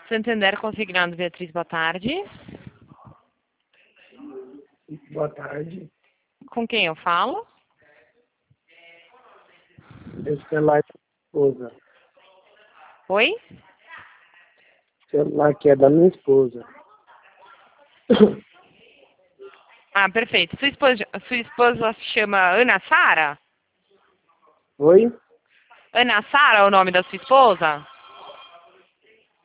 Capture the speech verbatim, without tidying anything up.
Santander Consignado, Beatriz, boa tarde. Boa tarde. Com quem eu falo? Esse celular é da minha esposa. Oi? O celular aqui é da minha esposa. Ah, perfeito. Sua esposa, sua esposa se chama Ana Sara? Oi? Ana Sara é o nome da sua esposa?